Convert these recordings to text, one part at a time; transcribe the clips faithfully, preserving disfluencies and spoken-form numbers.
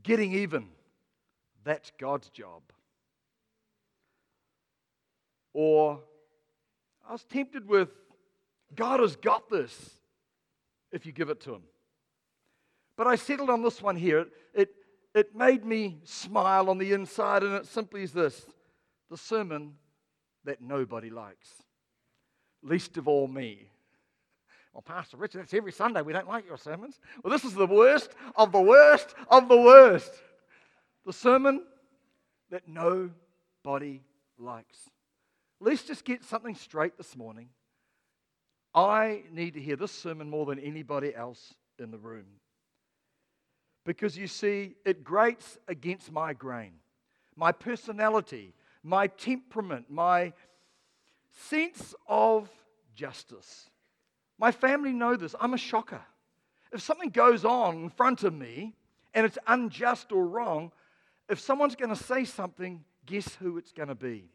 getting even. That's God's job. Or I was tempted with, God has got this if you give it to Him. But I settled on this one here. It, it, it made me smile on the inside, and it simply is this: the sermon that nobody likes, least of all me. Well, Pastor Richard, that's every Sunday. We don't like your sermons. Well, this is the worst of the worst of the worst. The sermon that nobody likes. Let's just get something straight this morning. I need to hear this sermon more than anybody else in the room. Because you see, it grates against my grain, my personality, my temperament, my sense of justice. My family know this. I'm a shocker. If something goes on in front of me and it's unjust or wrong, if someone's going to say something, guess who it's going to be?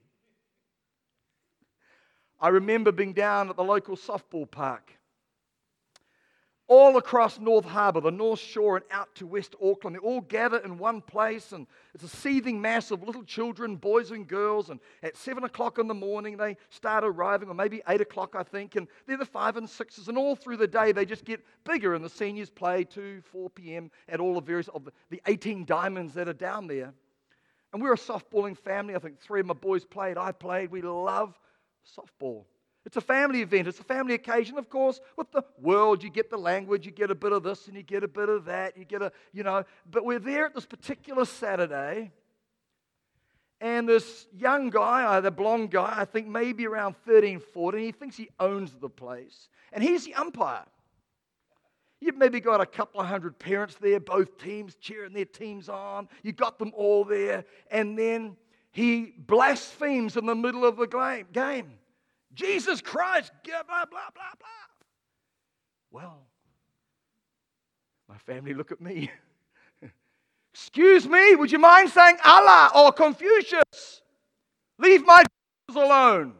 I remember being down at the local softball park. All across North Harbour, the North Shore and out to West Auckland, they all gather in one place, and it's a seething mass of little children, boys and girls, and at seven o'clock in the morning they start arriving, or maybe eight o'clock I think, and they're the five and sixes, and all through the day they just get bigger, and the seniors play two, four p.m. at all the various of the, the eighteen diamonds that are down there. And we're a softballing family. I think three of my boys played, I played. We love softball. It's a family event. It's a family occasion, of course. With the world, you get the language, you get a bit of this and you get a bit of that. You get a, you know, but we're there at this particular Saturday, and this young guy, the blonde guy, I think maybe around thirteen, fourteen, he thinks he owns the place. And he's the umpire. You've maybe got a couple of hundred parents there, both teams cheering their teams on. You got them all there. And then he blasphemes in the middle of the game. Jesus Christ, blah, blah, blah, blah, blah. Well, my family look at me. Excuse me, would you mind saying Allah or Confucius? Leave my alone.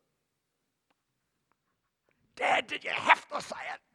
Dad, did you have to say it?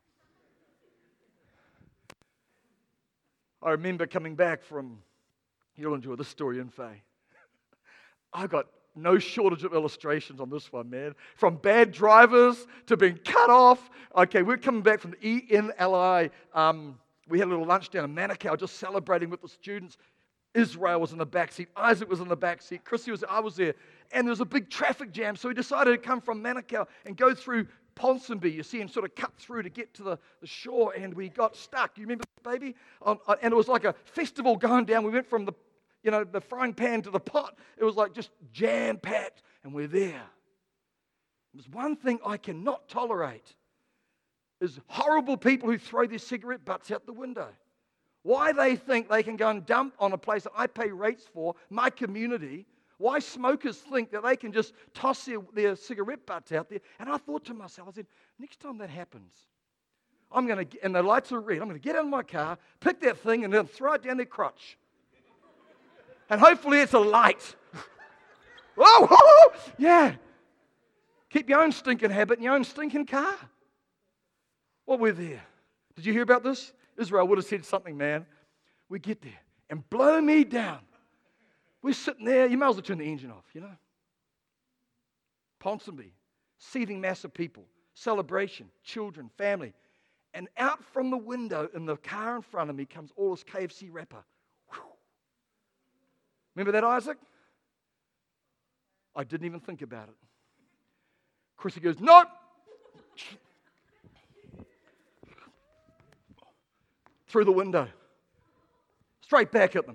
I remember coming back from, you'll enjoy this story in Faye. I got no shortage of illustrations on this one, man. From bad drivers to being cut off. Okay, we're coming back from the E N L I. Um, we had a little lunch down in Manukau, just celebrating with the students. Israel was in the back seat. Isaac was in the back seat. Chrissy was, I was there. And there was a big traffic jam, so we decided to come from Manukau and go through Ponsonby, you see, and sort of cut through to get to the, the shore, and we got stuck. You remember this, baby? Um, and it was like a festival going down. We went from the You know, the frying pan to the pot. It was like just jam-packed, and we're there. There's one thing I cannot tolerate is horrible people who throw their cigarette butts out the window. Why they think they can go and dump on a place that I pay rates for, my community. Why smokers think that they can just toss their, their cigarette butts out there. And I thought to myself, I said, next time that happens, I'm going to, and the lights are red, I'm going to get out of my car, pick that thing, and then throw it down their crotch. And hopefully it's a light. Whoa, whoa, whoa, yeah. Keep your own stinking habit in your own stinking car. Well, we're there. Did you hear about this? Israel would have said something, man. We get there and blow me down. We're sitting there. You might as well turn the engine off, you know. Ponsonby, seething mass of people, celebration, children, family. And out from the window in the car in front of me comes all this K F C wrapper. Remember that, Isaac? I didn't even think about it. Chrissy goes, no! Through the window. Straight back at them.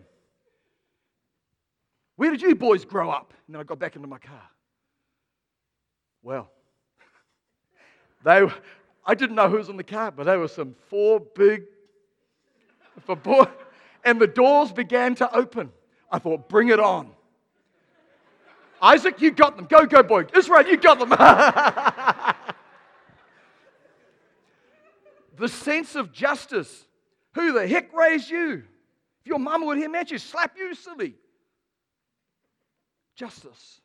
Where did you boys grow up? And then I got back into my car. Well, they, I didn't know who was in the car, but there were some four big, for boy, and the doors began to open. I thought, bring it on. Isaac, you got them. Go, go, boy. Israel, you got them. The sense of justice. Who the heck raised you? If your mama would hear me, she'd slap you, silly. Justice.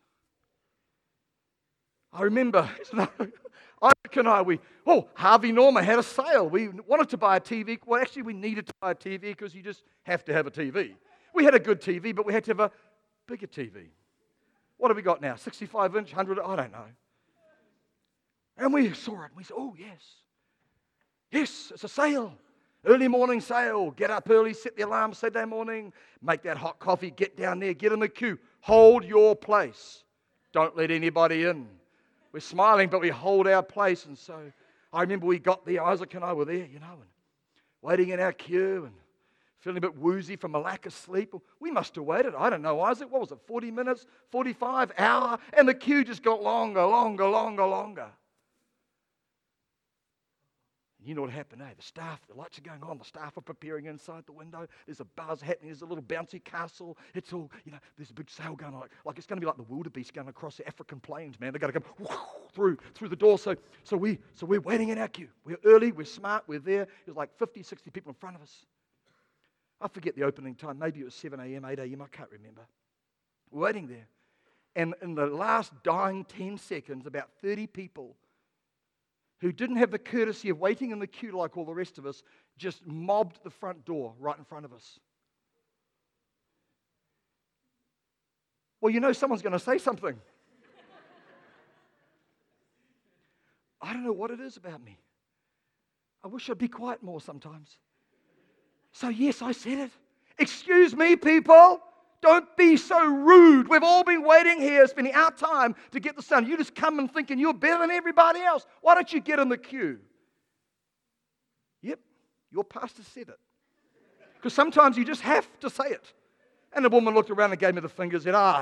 I remember, Isaac and I, we, oh, Harvey Norman had a sale. We wanted to buy a T V. Well, actually, we needed to buy a T V because you just have to have a T V. We had a good T V, but we had to have a bigger T V. What have we got now? sixty-five inch, one hundred? I don't know. And we saw it, and we said, oh, yes. Yes, it's a sale. Early morning sale. Get up early, set the alarm Saturday morning, make that hot coffee, get down there, get in the queue. Hold your place. Don't let anybody in. We're smiling, but we hold our place. And so I remember we got there, Isaac and I were there, you know, and waiting in our queue and feeling a bit woozy from a lack of sleep. We must have waited, I don't know, Isaac, what was it, forty minutes, forty-five, hour? And the queue just got longer, longer, longer, longer. You know what happened, eh? The staff, the lights are going on, the staff are preparing inside the window. There's a buzz happening, there's a little bouncy castle. It's all, you know, there's a big sail going on. Like, like it's going to be like the wildebeest going across the African plains, man. They're going to come whoosh, through through the door. So so, we, so we're waiting in our queue. We're early, we're smart, we're there. There's like fifty, sixty people in front of us. I forget the opening time. Maybe it was seven a.m., eight a.m., I can't remember. We're waiting there. And in the last dying ten seconds, about thirty people who didn't have the courtesy of waiting in the queue like all the rest of us, just mobbed the front door right in front of us. Well, you know someone's going to say something. I don't know what it is about me. I wish I'd be quiet more sometimes. So yes, I said it. Excuse me, people. Don't be so rude. We've all been waiting here, spending our time to get this done. You just come and thinking you're better than everybody else. Why don't you get in the queue? Yep, your pastor said it. Because sometimes you just have to say it. And the woman looked around and gave me the finger and said, ah.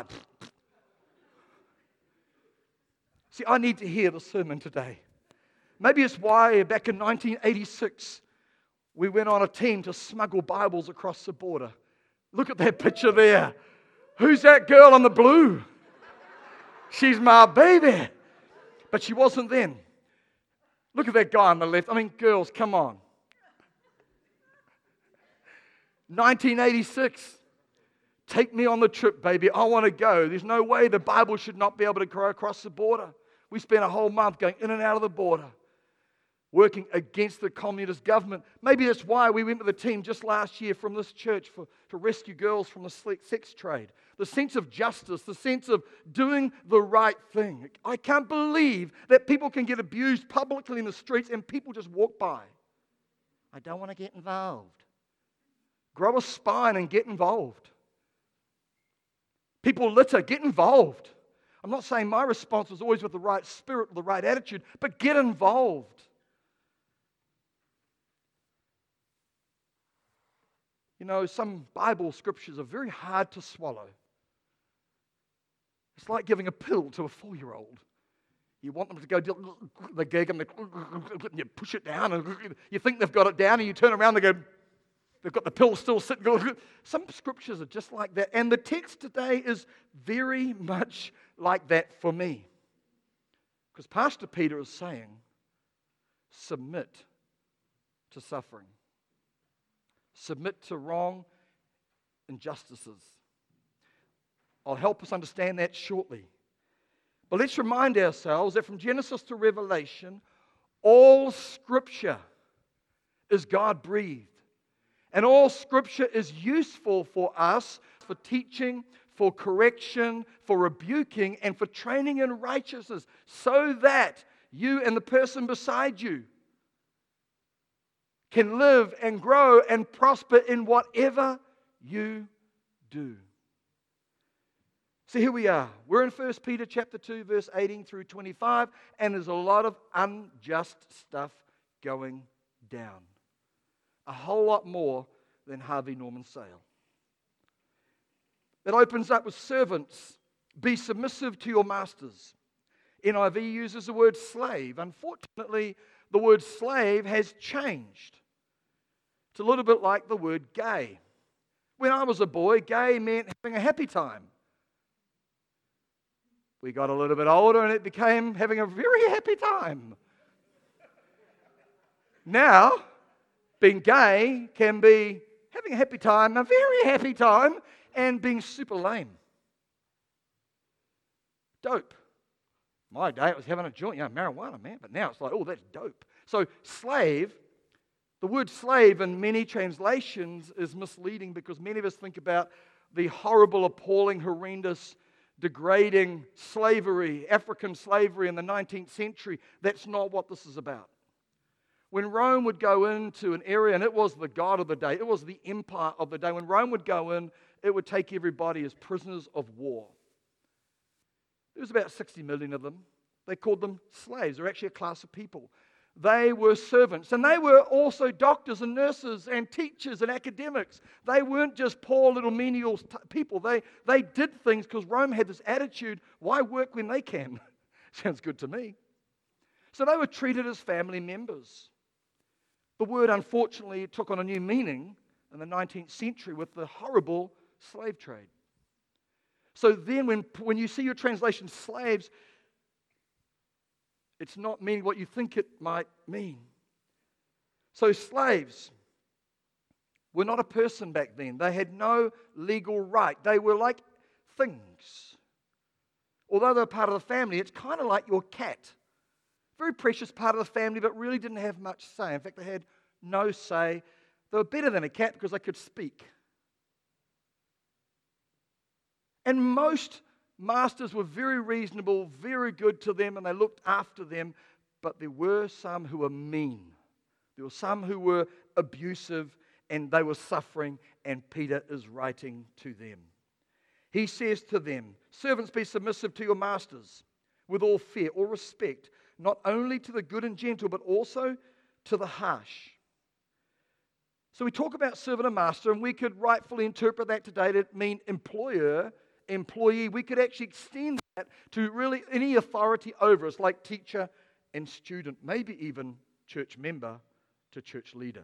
See, I need to hear the sermon today. Maybe it's why back in nineteen eighty-six, we went on a team to smuggle Bibles across the border. Look at that picture there. Who's that girl in the blue? She's my baby. But she wasn't then. Look at that guy on the left. I mean, girls, come on. nineteen eighty-six. Take me on the trip, baby. I want to go. There's no way the Bible should not be able to go across the border. We spent a whole month going in and out of the border, working against the communist government. Maybe that's why we went with a team just last year from this church for, to rescue girls from the sex trade. The sense of justice, the sense of doing the right thing. I can't believe that people can get abused publicly in the streets and people just walk by. I don't want to get involved. Grow a spine and get involved. People litter, get involved. I'm not saying my response was always with the right spirit, with the right attitude, but get involved. You know, some Bible scriptures are very hard to swallow. It's like giving a pill to a four-year-old. You want them to go do the gig and you push it down and you think they've got it down and you turn around and they go, they've got the pill still sitting. Some scriptures are just like that. And the text today is very much like that for me. Because Pastor Peter is saying, submit to suffering. Submit to wrong injustices. I'll help us understand that shortly. But let's remind ourselves that from Genesis to Revelation, all Scripture is God-breathed. And all Scripture is useful for us for teaching, for correction, for rebuking, and for training in righteousness, so that you and the person beside you can live and grow and prosper in whatever you do. So here we are. We're in First Peter chapter two, verse eighteen through twenty-five, and there's a lot of unjust stuff going down. A whole lot more than Harvey Norman Sale. It opens up with servants. Be submissive to your masters. N I V uses the word slave. Unfortunately, the word slave has changed. It's a little bit like the word gay. When I was a boy, gay meant having a happy time. We got a little bit older and it became having a very happy time. Now, being gay can be having a happy time, a very happy time, and being super lame. Dope. My day it was having a joint, you know, marijuana, man, but now it's like, oh, that's dope. So slave The word slave in many translations is misleading because many of us think about the horrible, appalling, horrendous, degrading slavery, African slavery in the nineteenth century. That's not what this is about. When Rome would go into an area, and it was the god of the day, it was the empire of the day. When Rome would go in, it would take everybody as prisoners of war. There was about sixty million of them. They called them slaves. They're actually a class of people. They were servants, and they were also doctors and nurses and teachers and academics. They weren't just poor little menial t- people. They, they did things because Rome had this attitude, why work when they can? Sounds good to me. So they were treated as family members. The word, unfortunately, took on a new meaning in the nineteenth century with the horrible slave trade. So then when, when you see your translation slaves, it's not meaning what you think it might mean. So slaves were not a person back then. They had no legal right. They were like things. Although they were part of the family, it's kind of like your cat. Very precious part of the family, but really didn't have much say. In fact, they had no say. They were better than a cat because they could speak. And most masters were very reasonable, very good to them, and they looked after them, but there were some who were mean. There were some who were abusive, and they were suffering, and Peter is writing to them. He says to them, servants, be submissive to your masters with all fear or respect, not only to the good and gentle, but also to the harsh. So we talk about servant and master, and we could rightfully interpret that today to mean employer, employee. We could actually extend that to really any authority over us, like teacher and student, maybe even church member to church leader.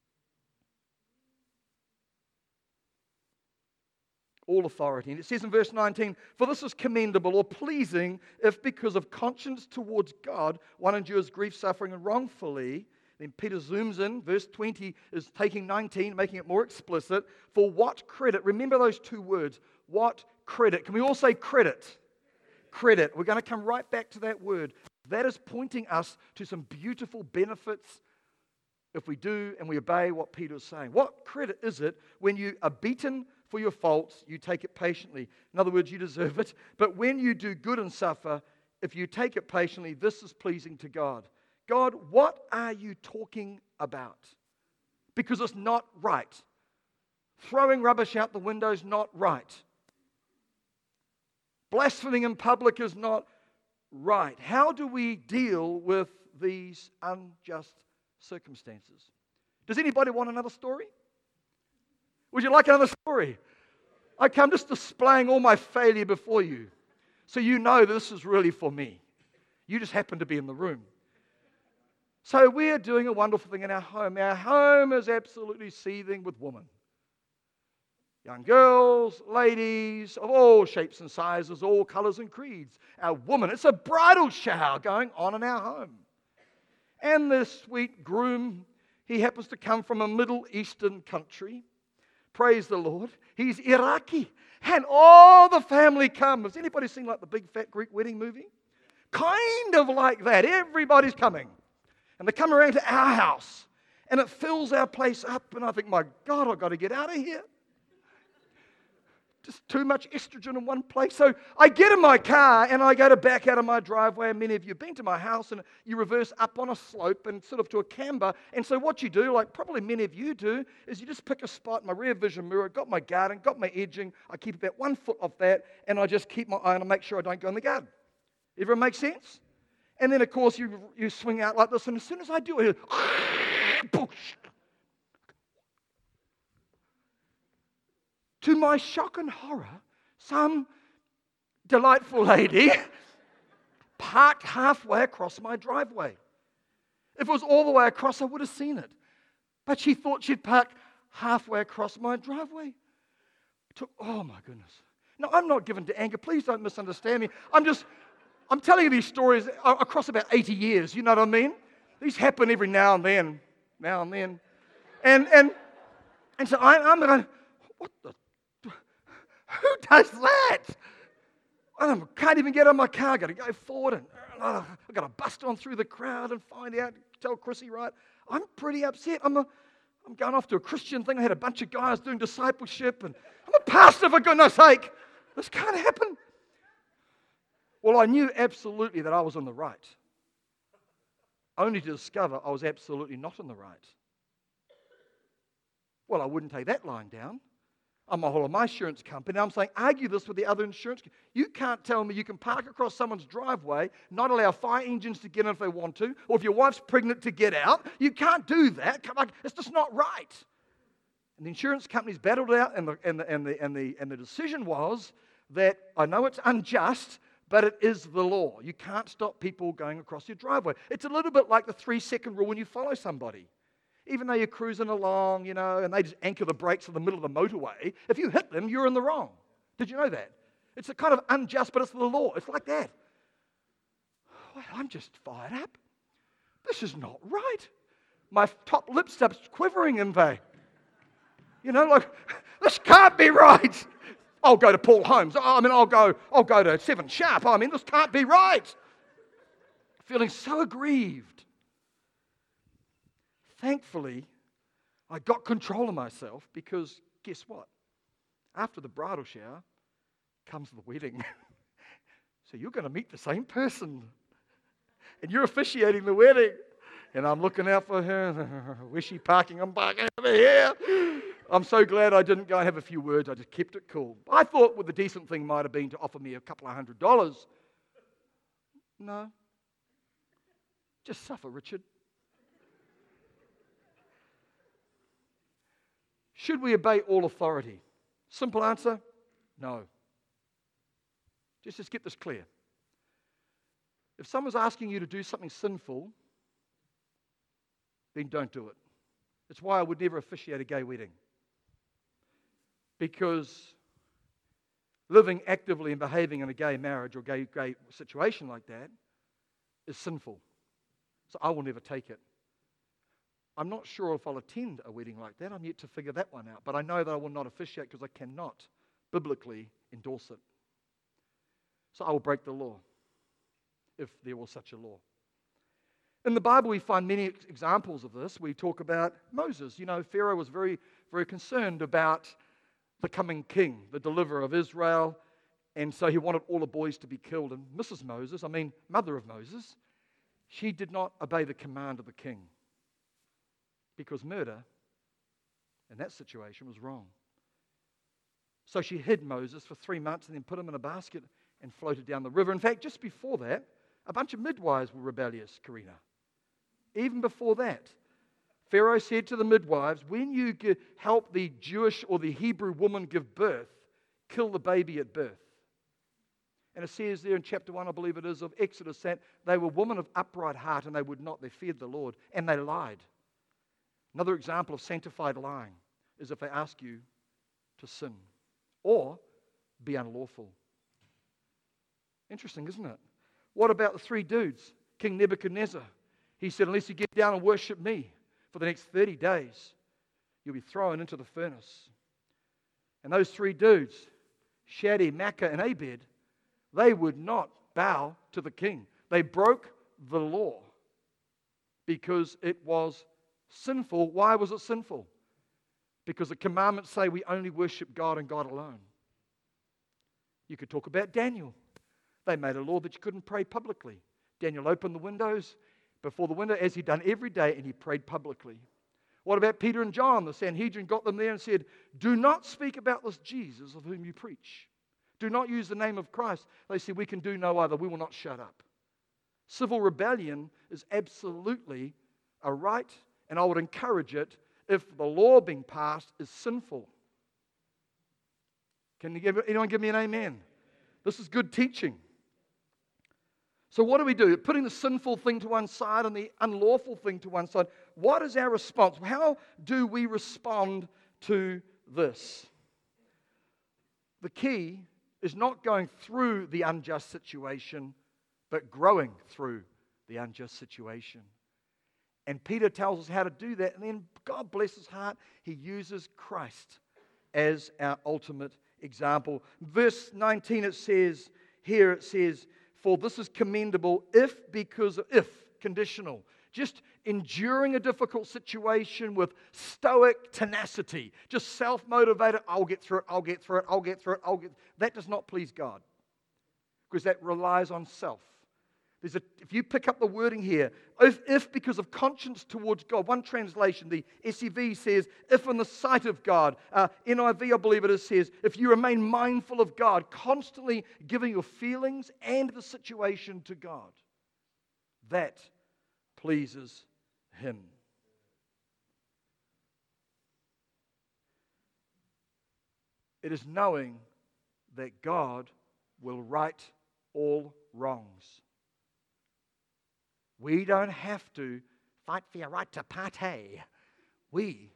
All authority. And it says in verse nineteen, for this is commendable or pleasing if because of conscience towards God one endures grief, suffering, and wrongfully. Then Peter zooms in. Verse twenty is taking nineteen, making it more explicit. For what credit? Remember those two words. What credit? Can we all say credit? Credit. We're going to come right back to that word. That is pointing us to some beautiful benefits if we do and we obey what Peter is saying. What credit is it when you are beaten for your faults, you take it patiently? In other words, you deserve it. But when you do good and suffer, if you take it patiently, this is pleasing to God. God, what are you talking about? Because it's not right. Throwing rubbish out the window is not right. Blaspheming in public is not right. How do we deal with these unjust circumstances? Does anybody want another story? Would you like another story? Okay, I'm just displaying all my failure before you, so you know this is really for me. You just happen to be in the room. So we're doing a wonderful thing in our home. Our home is absolutely seething with women. Young girls, ladies of all shapes and sizes, all colors and creeds. Our woman, it's a bridal shower going on in our home. And the sweet groom, he happens to come from a Middle Eastern country. Praise the Lord. He's Iraqi. And all the family come. Has anybody seen like the Big Fat Greek Wedding movie? Kind of like that. Everybody's coming. And they come around to our house. And it fills our place up. And I think, my God, I've got to get out of here. Just too much estrogen in one place. So I get in my car and I go to back out of my driveway. And many of you have been to my house and you reverse up on a slope and sort of to a camber. And so what you do, like probably many of you do, is you just pick a spot in my rear vision mirror, got my garden, got my edging. I keep about one foot off that and I just keep my eye on and make sure I don't go in the garden. Everyone make sense? And then, of course, you, you swing out like this. And as soon as I do it, to my shock and horror, some delightful lady parked halfway across my driveway. If it was all the way across, I would have seen it. But she thought she'd park halfway across my driveway. To, oh, my goodness. Now, I'm not given to anger. Please don't misunderstand me. I'm just, I'm telling you these stories across about eighty years. You know what I mean? These happen every now and then. Now and then. And, and, and so I, I'm going, what the? Who does that? I can't even get out of my car. I've got to go forward and uh, I've got to bust on through the crowd and find out, tell Chrissy, right? I'm pretty upset. I'm, a, I'm going off to a Christian thing. I had a bunch of guys doing discipleship, and I'm a pastor, for goodness sake. This can't happen. Well, I knew absolutely that I was in the right, only to discover I was absolutely not in the right. Well, I wouldn't take that lying down. I'm a whole of my insurance company. I'm saying, argue this with the other insurance company. You can't tell me you can park across someone's driveway, not allow fire engines to get in if they want to, or if your wife's pregnant to get out. You can't do that. Like, it's just not right. And the insurance companies battled it out, and the, and, the, and, the, and, the, and the decision was that, I know it's unjust, but it is the law. You can't stop people going across your driveway. It's a little bit like the three-second rule when you follow somebody. Even though you're cruising along, you know, and they just anchor the brakes in the middle of the motorway, if you hit them, you're in the wrong. Did you know that? It's a kind of unjust, but it's the law. It's like that. Well, I'm just fired up. This is not right. My top lip stops quivering, in they. You know, like, this can't be right. I'll go to Paul Holmes. I mean, I'll go, I'll go to Seven Sharp. I mean, this can't be right. Feeling so aggrieved. Thankfully, I got control of myself because guess what? After the bridal shower comes the wedding. So you're going to meet the same person. And you're officiating the wedding. And I'm looking out for her. Where's she parking? I'm parking over here. I'm so glad I didn't go and have a few words. I just kept it cool. I thought well, the decent thing might have been to offer me a couple of hundred dollars. No. Just suffer, Richard. Should we obey all authority? Simple answer, no. Just, just get this clear. If someone's asking you to do something sinful, then don't do it. It's why I would never officiate a gay wedding. Because living actively and behaving in a gay marriage or gay, gay situation like that is sinful. So I will never take it. I'm not sure if I'll attend a wedding like that. I'm yet to figure that one out. But I know that I will not officiate because I cannot biblically endorse it. So I will break the law, if there was such a law. In the Bible, we find many examples of this. We talk about Moses. You know, Pharaoh was very, very concerned about the coming king, the deliverer of Israel. And so he wanted all the boys to be killed. And Missus Moses, I mean, mother of Moses, she did not obey the command of the king. Because murder in that situation was wrong. So she hid Moses for three months and then put him in a basket and floated down the river. In fact, just before that, a bunch of midwives were rebellious, Karina. Even before that, Pharaoh said to the midwives, when you help the Jewish or the Hebrew woman give birth, kill the baby at birth. And it says there in chapter one, I believe it is, of Exodus, that they were women of upright heart and they would not, they feared the Lord, and they lied. Another example of sanctified lying is if they ask you to sin or be unlawful. Interesting, isn't it? What about the three dudes? King Nebuchadnezzar. He said, unless you get down and worship me for the next thirty days, you'll be thrown into the furnace. And those three dudes, Shadrach, Meshach, and Abed, they would not bow to the king. They broke the law because it was sinful. Why was it sinful? Because the commandments say we only worship God and God alone. You could talk about Daniel. They made a law that you couldn't pray publicly. Daniel opened the windows before the window as he'd done every day and he prayed publicly. What about Peter and John? The Sanhedrin got them there and said, do not speak about this Jesus of whom you preach. Do not use the name of Christ. They said, we can do no other. We will not shut up. Civil rebellion is absolutely a right, and I would encourage it if the law being passed is sinful. Can you give, anyone give me an amen? This is good teaching. So what do we do? Putting the sinful thing to one side and the unlawful thing to one side. What is our response? How do we respond to this? The key is not going through the unjust situation, but growing through the unjust situation. And Peter tells us how to do that. And then God bless his heart, he uses Christ as our ultimate example. Verse nineteen, it says, here it says, for this is commendable if, because, if, conditional. just enduring a difficult situation with stoic tenacity, just self-motivated, I'll get through it, I'll get through it, I'll get through it, I'll get. That does not please God, because that relies on self. There's a, if you pick up the wording here, if, if because of conscience towards God, one translation, the S E V says, if in the sight of God, uh, N I V I believe it is, says, if you remain mindful of God, constantly giving your feelings and the situation to God, that pleases Him. It is knowing that God will right all wrongs. We don't have to fight for your right to party. We,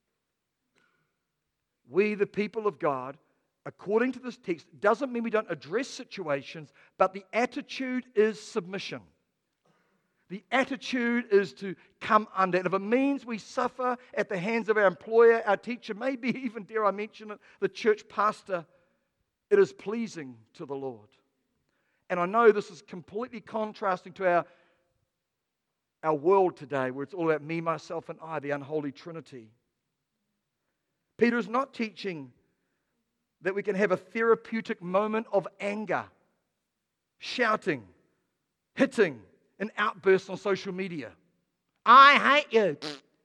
we the people of God, according to this text, doesn't mean we don't address situations, but the attitude is submission. The attitude is to come under. And if it means we suffer at the hands of our employer, our teacher, maybe even, dare I mention it, the church pastor, it is pleasing to the Lord. And I know this is completely contrasting to our Our world today, where it's all about me, myself, and I, the unholy trinity. Peter is not teaching that we can have a therapeutic moment of anger, shouting, hitting, an outburst on social media. I hate you.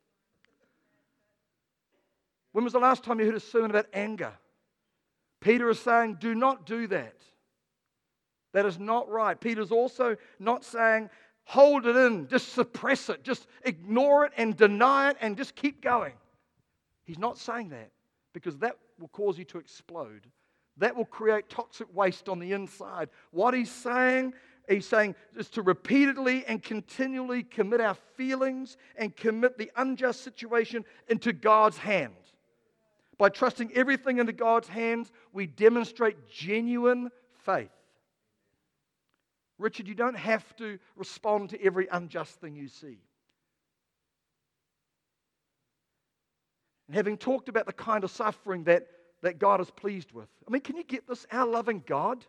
When was the last time you heard a sermon about anger? Peter is saying, do not do that. That is not right. Peter's also not saying, hold it in, just suppress it, just ignore it and deny it and just keep going. He's not saying that, because that will cause you to explode. That will create toxic waste on the inside. What he's saying, he's saying is to repeatedly and continually commit our feelings and commit the unjust situation into God's hand. By trusting everything into God's hands, we demonstrate genuine faith. Richard, you don't have to respond to every unjust thing you see. And having talked about the kind of suffering that, that God is pleased with, I mean, can you get this? Our loving God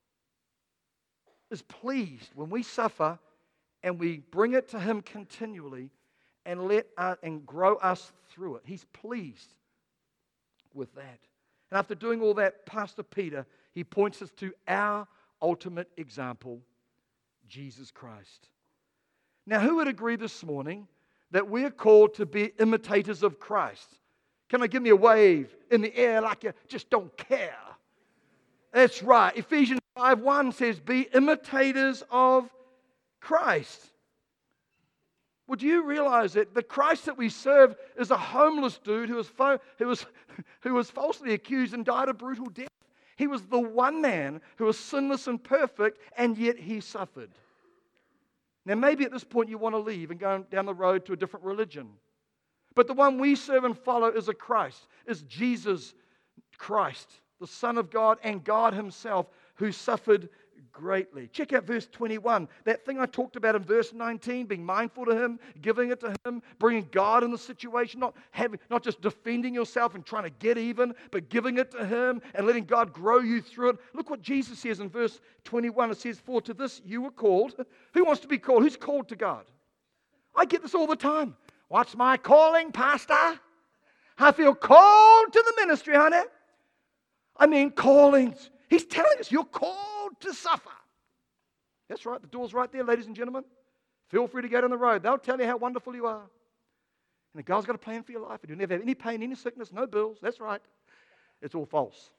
is pleased when we suffer and we bring it to Him continually and let us, and grow us through it. He's pleased with that. And after doing all that, Pastor Peter, he points us to our ultimate example, Jesus Christ. Now, who would agree this morning that we're called to be imitators of Christ? Can I give me a wave in the air like you just don't care? That's right. Ephesians five one says, be imitators of Christ. Would you realize that the Christ that we serve is a homeless dude who was, fo- who was, who was falsely accused and died a brutal death? He was the one man who was sinless and perfect, and yet he suffered. Now, maybe at this point you want to leave and go down the road to a different religion. But the one we serve and follow is a Christ, is Jesus Christ, the Son of God and God Himself, who suffered greatly. Check out verse twenty-one. That thing I talked about in verse nineteen, being mindful to Him, giving it to Him, bringing God in the situation, not having, not just defending yourself and trying to get even, but giving it to Him and letting God grow you through it. Look what Jesus says in verse twenty-one. It says, for to this you were called. Who wants to be called? Who's called to God? I get this all the time. What's my calling, Pastor? I feel called to the ministry, honey. I mean, callings. He's telling us you're called to suffer. That's right. The door's right there, ladies and gentlemen. Feel free to go down the road. They'll tell you how wonderful you are. And God's got a plan for your life. And you'll never have any pain, any sickness, no bills. That's right. It's all false.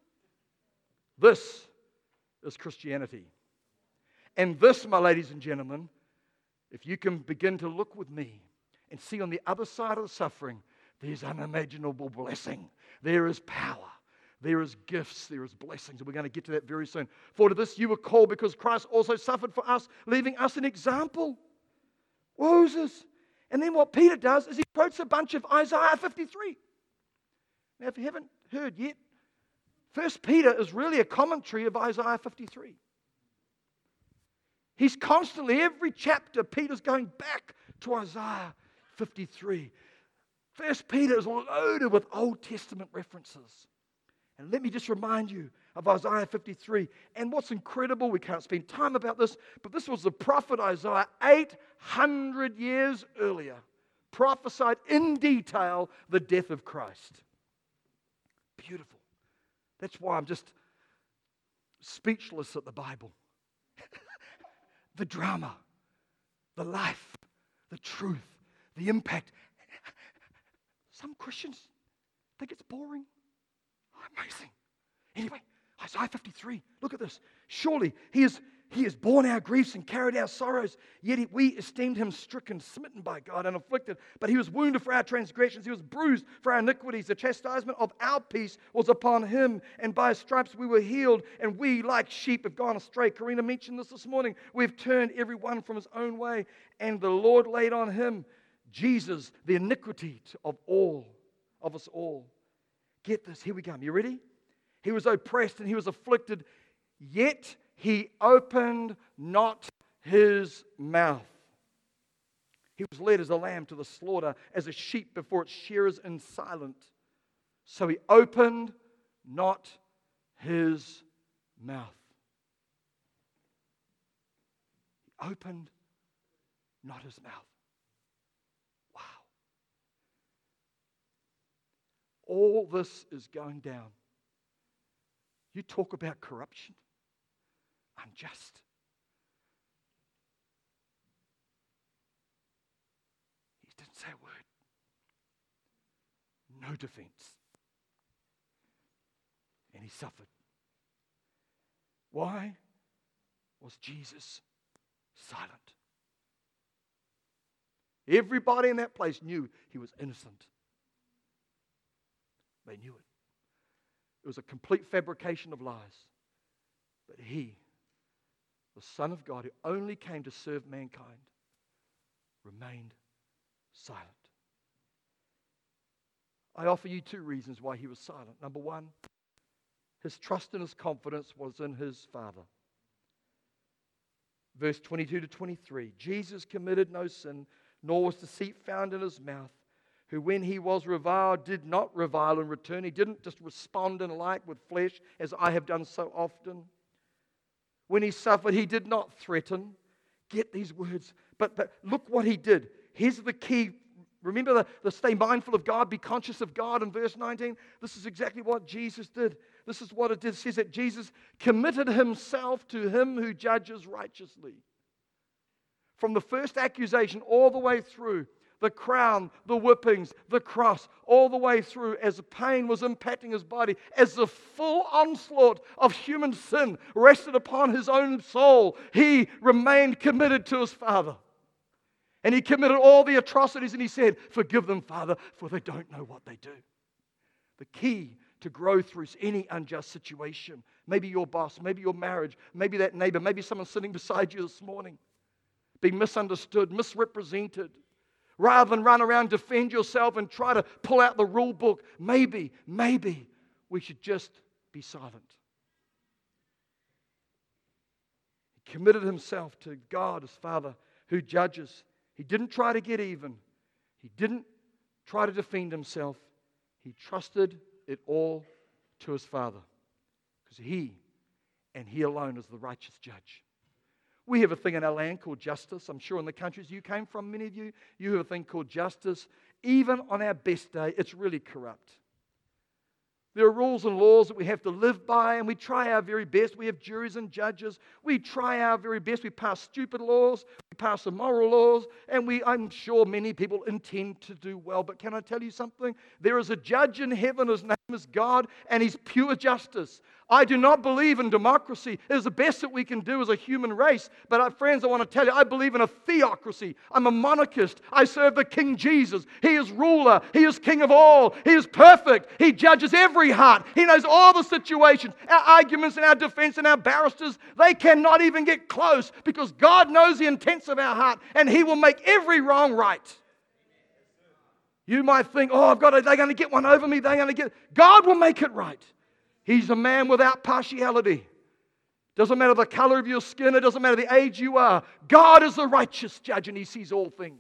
This is Christianity. And this, my ladies and gentlemen, if you can begin to look with me and see on the other side of the suffering, there's unimaginable blessing. There is power. There is gifts. There is blessings. And we're going to get to that very soon. For to this you were called, because Christ also suffered for us, leaving us an example. Moses. And then what Peter does is he quotes a bunch of Isaiah fifty-three. Now, if you haven't heard yet, First Peter is really a commentary of Isaiah fifty-three. He's constantly, every chapter, Peter's going back to Isaiah fifty-three. First Peter is loaded with Old Testament references. And let me just remind you of Isaiah fifty-three. And what's incredible, we can't spend time about this, but this was the prophet Isaiah eight hundred years earlier, prophesied in detail the death of Christ. Beautiful. That's why I'm just speechless at the Bible. The drama, the life, the truth, the impact. Some Christians think it's boring. Amazing. Anyway, Isaiah fifty-three, look at this. Surely he is He has borne our griefs and carried our sorrows, yet we esteemed him stricken, smitten by God, and afflicted. But he was wounded for our transgressions, he was bruised for our iniquities. The chastisement of our peace was upon him, and by his stripes we were healed. And we, like sheep, have gone astray. Karina mentioned this this morning. We've turned every one from his own way, and the Lord laid on him, Jesus, the iniquity of all, of us all. Get this, here we come. You ready? He was oppressed and he was afflicted, yet he opened not his mouth. He was led as a lamb to the slaughter, as a sheep before its shearers in silent. So he opened not his mouth. He opened not his mouth. Wow. All this is going down. You talk about corruption. Unjust. He didn't say a word. No defense. And he suffered. Why was Jesus silent? Everybody in that place knew he was innocent. They knew it. It was a complete fabrication of lies. But he, the Son of God, who only came to serve mankind, remained silent. I offer you two reasons why he was silent. Number one, his trust and his confidence was in his Father. Verse twenty-two to twenty-three, Jesus committed no sin, nor was deceit found in his mouth, who when he was reviled did not revile in return. He didn't just respond in like with flesh, as I have done so often. When he suffered, he did not threaten. Get these words. But, but look what he did. Here's the key. Remember the, the stay mindful of God, be conscious of God in verse nineteen? This is exactly what Jesus did. This is what it did. It says that Jesus committed himself to him who judges righteously. From the first accusation all the way through, the crown, the whippings, the cross, all the way through, as the pain was impacting his body, as the full onslaught of human sin rested upon his own soul, he remained committed to his Father. And he committed all the atrocities, and he said, "Forgive them, Father, for they don't know what they do." The key to grow through any unjust situation, maybe your boss, maybe your marriage, maybe that neighbor, maybe someone sitting beside you this morning, being misunderstood, misrepresented. Rather than run around, defend yourself and try to pull out the rule book, maybe, maybe we should just be silent. He committed himself to God, his Father, who judges. He didn't try to get even. He didn't try to defend himself. He trusted it all to his Father, because he and he alone is the righteous judge. We have a thing in our land called justice. I'm sure in the countries you came from, many of you, you have a thing called justice. Even on our best day, it's really corrupt. There are rules and laws that we have to live by, and we try our very best. We have juries and judges. We try our very best. We pass stupid laws. We pass immoral laws. And we, I'm sure many people intend to do well. But can I tell you something? There is a judge in heaven. His name is God, and he's pure justice. I do not believe in democracy. It is the best that we can do as a human race. But uh, friends, I want to tell you, I believe in a theocracy. I'm a monarchist. I serve the King Jesus. He is ruler. He is King of all. He is perfect. He judges every heart. He knows all the situations. Our arguments and our defense and our barristers, they cannot even get close, because God knows the intents of our heart, and he will make every wrong right. You might think, oh, I've got to, they're going to get one over me. They're going to get... God will make it right. He's a man without partiality. Doesn't matter the color of your skin. It doesn't matter the age you are. God is the righteous judge, and he sees all things.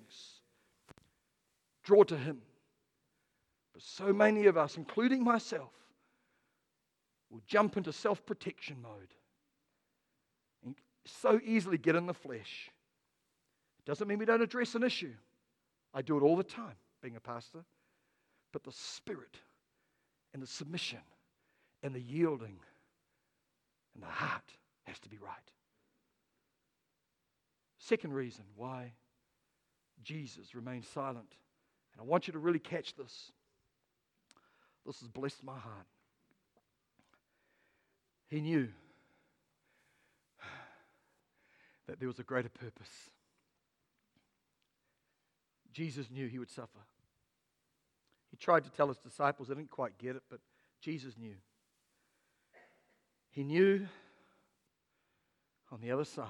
Draw to him. But so many of us, including myself, will jump into self-protection mode and so easily get in the flesh. It doesn't mean we don't address an issue. I do it all the time, being a pastor. But the spirit and the submission and the yielding and the heart has to be right. Second reason why Jesus remained silent. And I want you to really catch this. This has blessed my heart. He knew that there was a greater purpose. Jesus knew he would suffer. He tried to tell his disciples, they didn't quite get it, but Jesus knew. He knew on the other side,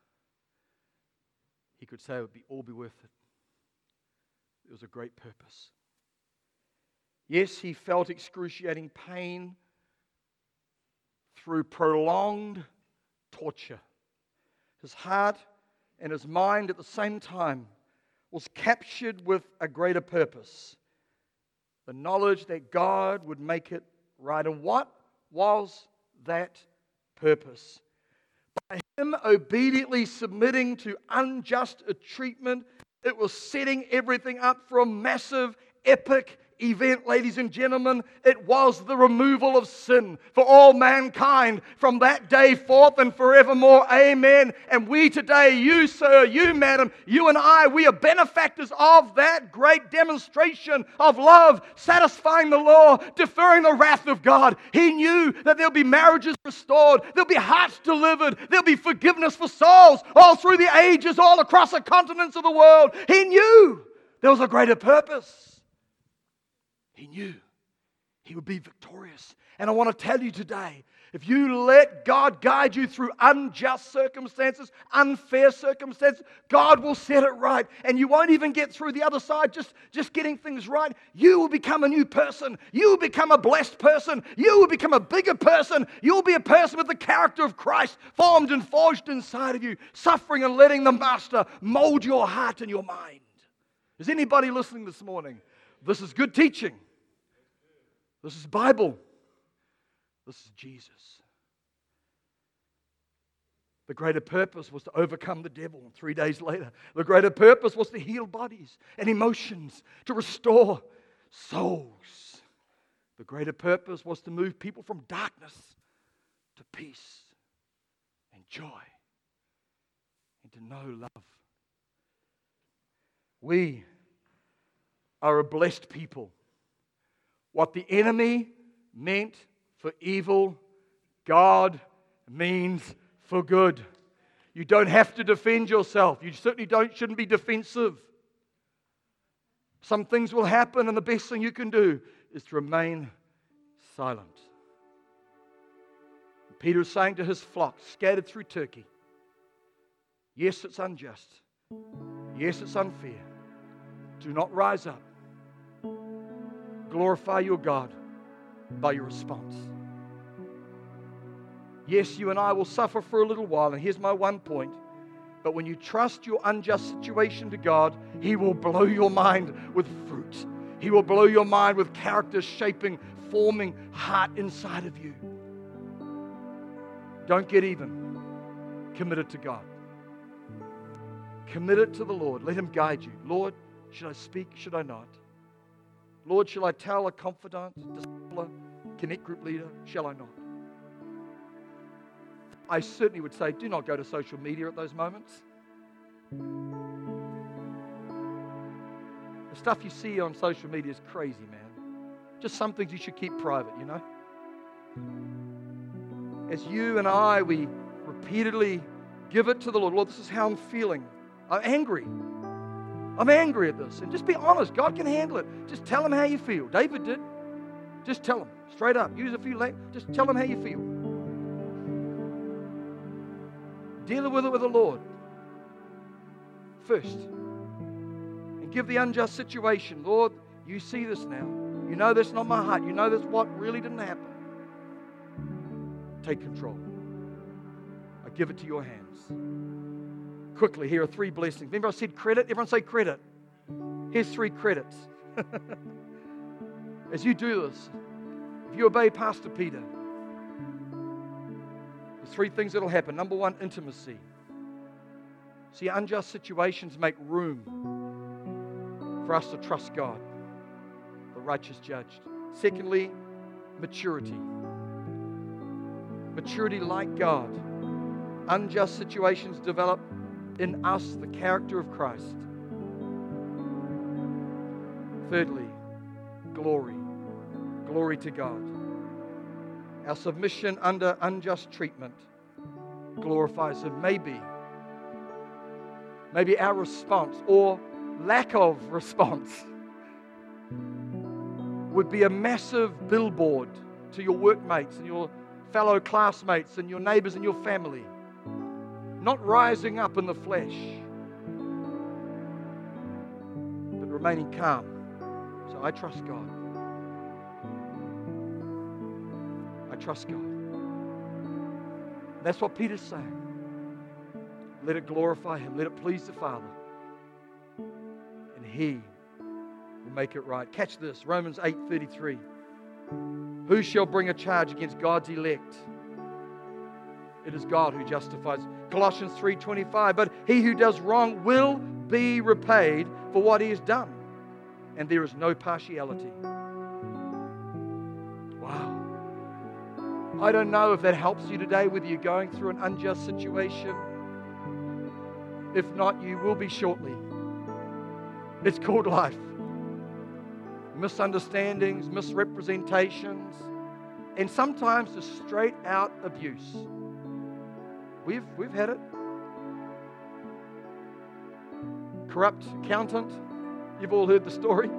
he could say it would be all be worth it. It was a great purpose. Yes, he felt excruciating pain through prolonged torture. His heart and his mind at the same time was captured with a greater purpose. The knowledge that God would make it right. And what was that purpose? By him obediently submitting to unjust treatment, it was setting everything up for a massive, epic event, ladies and gentlemen. It was the removal of sin for all mankind from that day forth and forevermore. Amen. And we today, you sir, you madam, you and I, we are benefactors of that great demonstration of love, satisfying the law, deferring the wrath of God. He knew that there'll be marriages restored, there'll be hearts delivered, there'll be forgiveness for souls all through the ages, all across the continents of the world. He knew there was a greater purpose. He knew he would be victorious. And I want to tell you today, if you let God guide you through unjust circumstances, unfair circumstances, God will set it right. And you won't even get through the other side just, just getting things right. You will become a new person. You will become a blessed person. You will become a bigger person. You will be a person with the character of Christ formed and forged inside of you, suffering and letting the Master mold your heart and your mind. Is anybody listening this morning? This is good teaching. This is Bible. This is Jesus. The greater purpose was to overcome the devil. And three days later, the greater purpose was to heal bodies and emotions, to restore souls. The greater purpose was to move people from darkness to peace and joy and to know love. We are a blessed people. What the enemy meant for evil, God means for good. You don't have to defend yourself. You certainly don't, shouldn't be defensive. Some things will happen, and the best thing you can do is to remain silent. Peter is saying to his flock, scattered through Turkey, yes, it's unjust. Yes, it's unfair. Do not rise up. Glorify your God by your response. Yes, you and I will suffer for a little while, and here's my one point. But when you trust your unjust situation to God, He will blow your mind with fruit. He will blow your mind with character shaping, forming heart inside of you. Don't get even. Commit it to God. Commit it to the Lord. Let Him guide you. Lord, should I speak? Should I not? Lord, shall I tell a confidant, discipler, connect group leader? Shall I not? I certainly would say, do not go to social media at those moments. The stuff you see on social media is crazy, man. Just some things you should keep private, you know? As you and I, we repeatedly give it to the Lord. Lord, this is how I'm feeling. I'm angry. I'm angry at this. And just be honest. God can handle it. Just tell Him how you feel. David did. Just tell Him. Straight up. Use a few language. Just tell Him how you feel. Deal with it with the Lord first. And give the unjust situation. Lord, you see this now. You know that's not my heart. You know that's what really didn't happen. Take control. I give it to your hands. Quickly, here are three blessings. Remember I said credit? Everyone say credit. Here's three credits. As you do this, if you obey Pastor Peter, Three things that will happen. Number one, intimacy. See, unjust situations make room for us to trust God, the righteous judge. Secondly, maturity. Maturity like God. Unjust situations develop in us the character of Christ. Thirdly, glory. Glory to God. Our submission under unjust treatment glorifies Him. Maybe, maybe our response or lack of response would be a massive billboard to your workmates and your fellow classmates and your neighbors and your family. Not rising up in the flesh, but remaining calm. So I trust God. I trust God. That's what Peter's saying. Let it glorify Him. Let it please the Father. And He will make it right. Catch this. Romans eight thirty-three. Who shall bring a charge against God's elect? It is God who justifies. Colossians three twenty-five. But he who does wrong will be repaid for what he has done. And there is no partiality. Wow. I don't know if that helps you today, whether you're going through an unjust situation. If not, you will be shortly. It's called life. Misunderstandings, misrepresentations, and sometimes just straight out abuse. We've, we've had it. Corrupt accountant. You've all heard the story.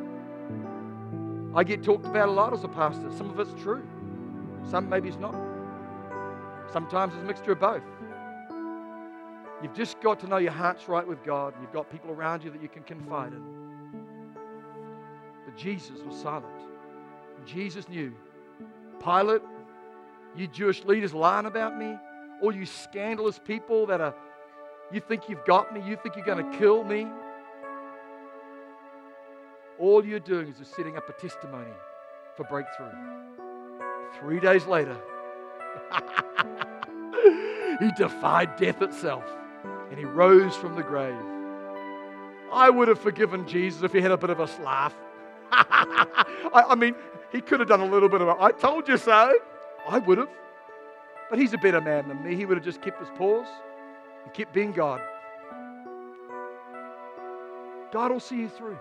I get talked about a lot as a pastor. Some of it's true. Some maybe it's not. Sometimes it's a mixture of both. You've just got to know your heart's right with God. And you've got people around you that you can confide in. But Jesus was silent. Jesus knew. Pilate, you Jewish leaders lying about me, all you scandalous people that are, you think you've got me, you think you're going to kill me. All you're doing is just setting up a testimony for breakthrough. Three days later, He defied death itself and He rose from the grave. I would have forgiven Jesus if He had a bit of a laugh. I, I mean, He could have done a little bit of a, I told you so. I would have. But He's a better man than me. He would have just kept his paws and kept being God. God will see you through.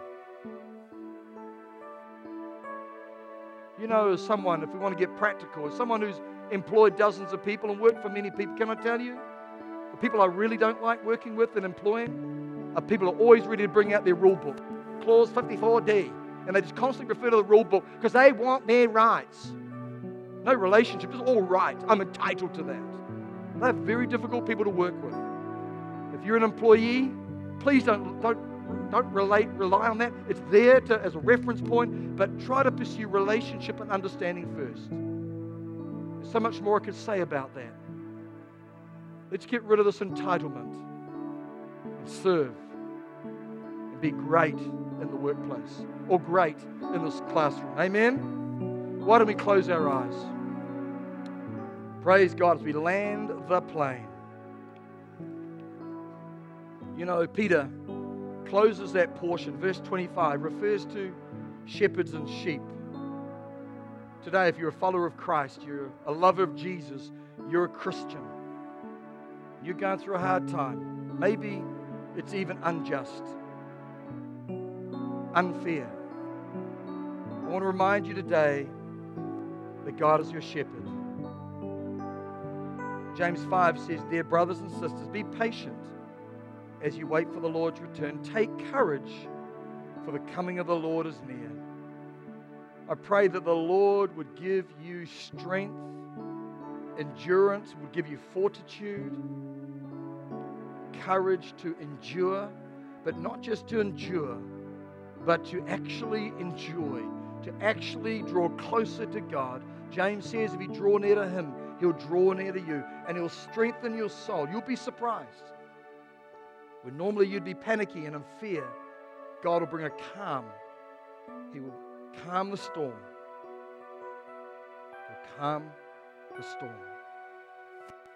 You know, as someone, if we want to get practical, as someone who's employed dozens of people and worked for many people, can I tell you, the people I really don't like working with and employing are people who are always ready to bring out their rule book. Clause fifty-four D. And they just constantly refer to the rule book because they want their rights. No relationship is all right. I'm entitled to that. They're very difficult people to work with. If you're an employee, please don't, don't, don't relate, rely on that. It's there to, as a reference point, but try to pursue relationship and understanding first. There's so much more I could say about that. Let's get rid of this entitlement and serve and be great in the workplace or great in this classroom. Amen? Why don't we close our eyes? Praise God as we land the plane. You know, Peter closes that portion. Verse twenty-five refers to shepherds and sheep. Today, if you're a follower of Christ, you're a lover of Jesus, you're a Christian, you're going through a hard time. Maybe it's even unjust, unfair. I want to remind you today that God is your shepherd. James five says, dear brothers and sisters, be patient as you wait for the Lord's return. Take courage, for the coming of the Lord is near. I pray that the Lord would give you strength, endurance, would give you fortitude, courage to endure, but not just to endure, but to actually enjoy, to actually draw closer to God. James says if you draw near to Him, He'll draw near to you and He'll strengthen your soul. You'll be surprised. When normally you'd be panicky and in fear, God will bring a calm. He will calm the storm. He'll calm the storm.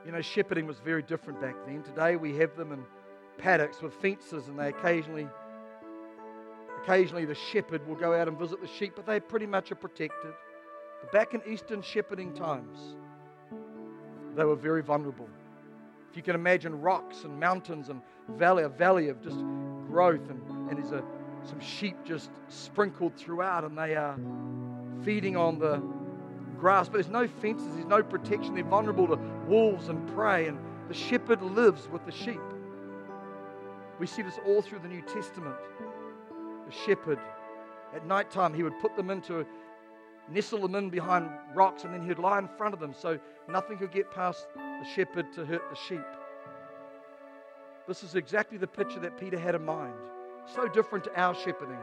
You know, shepherding was very different back then. Today we have them in paddocks with fences, and they occasionally, occasionally the shepherd will go out and visit the sheep, but they pretty much are protected. But back in Eastern shepherding times, they were very vulnerable. If you can imagine rocks and mountains and valley, a valley of just growth, and, and there's a, some sheep just sprinkled throughout, and they are feeding on the grass, but there's no fences, there's no protection. They're vulnerable to wolves and prey, and the shepherd lives with the sheep. We see this all through the New Testament. The shepherd, at night time, he would put them into, nestle them in behind rocks, and then he'd lie in front of them so nothing could get past the shepherd to hurt the sheep. This is exactly the picture that Peter had in mind. So different to our shepherding.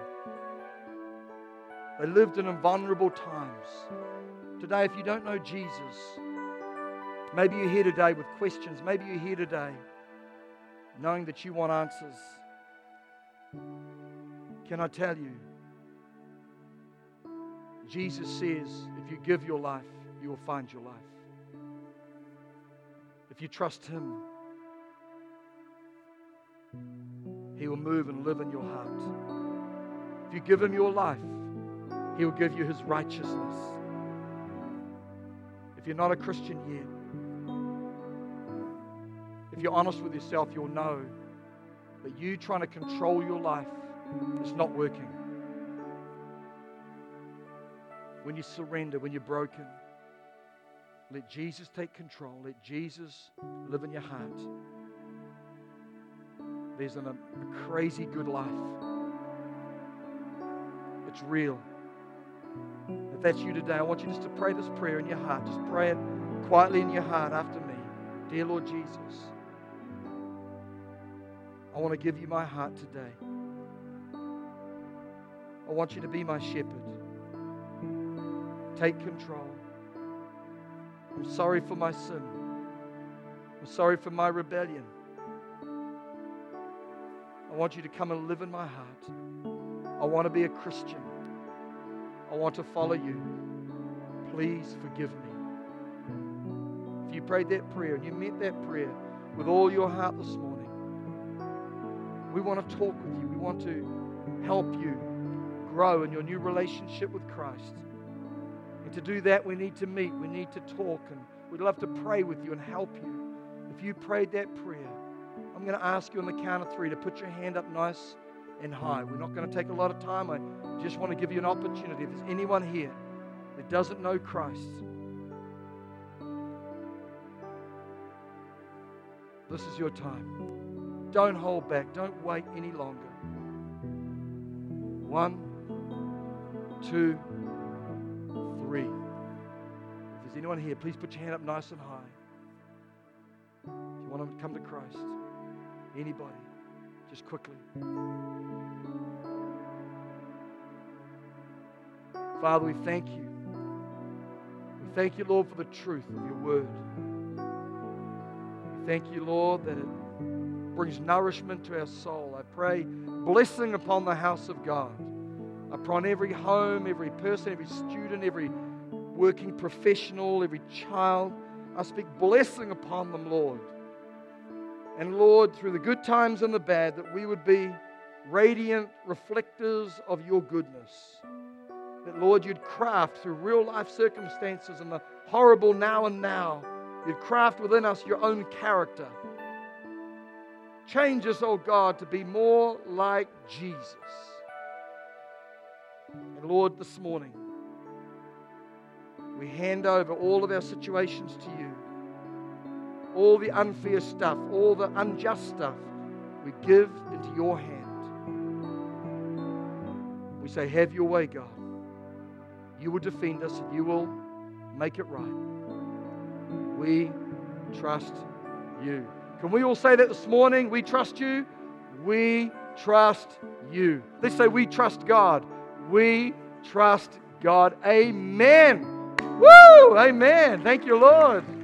They lived in vulnerable times. Today, if you don't know Jesus, maybe you're here today with questions. Maybe you're here today knowing that you want answers. Can I tell you, Jesus says, if you give your life, you will find your life. If you trust Him, He will move and live in your heart. If you give Him your life, He will give you His righteousness. If you're not a Christian yet, if you're honest with yourself, you'll know that you trying to control your life is not working. When you surrender, when you're broken, let Jesus take control. Let Jesus live in your heart. There's an, a crazy good life. It's real. If that's you today, I want you just to pray this prayer in your heart. Just pray it quietly in your heart after me. Dear Lord Jesus, I want to give you my heart today. I want you to be my shepherd. Take control. I'm sorry for my sin. I'm sorry for my rebellion. I want you to come and live in my heart. I want to be a Christian. I want to follow you. Please forgive me. If you prayed that prayer and you meant that prayer with all your heart this morning, we want to talk with you. We want to help you grow in your new relationship with Christ. And to do that, we need to meet. We need to talk. And we'd love to pray with you and help you. If you prayed that prayer, I'm going to ask you on the count of three to put your hand up nice and high. We're not going to take a lot of time. I just want to give you an opportunity. If there's anyone here that doesn't know Christ, this is your time. Don't hold back. Don't wait any longer. One, two, three. If there's anyone here, please put your hand up nice and high. If you want to come to Christ, anybody, just quickly. Father, we thank you. We thank you, Lord, for the truth of your word. We thank you, Lord, that it brings nourishment to our soul. I pray blessing upon the house of God, upon every home, every person, every student, every working professional, every child. I speak blessing upon them, Lord. And Lord, through the good times and the bad, that we would be radiant reflectors of your goodness. That, Lord, you'd craft through real life circumstances and the horrible now and now, you'd craft within us your own character. Change us, oh God, to be more like Jesus. And Lord, this morning, we hand over all of our situations to you. All the unfair stuff, all the unjust stuff, we give into your hand. We say, have your way, God. You will defend us and you will make it right. We trust you. Can we all say that this morning? We trust you. We trust you. Let's say we trust God. We trust God. Amen. Woo! Amen. Thank you, Lord.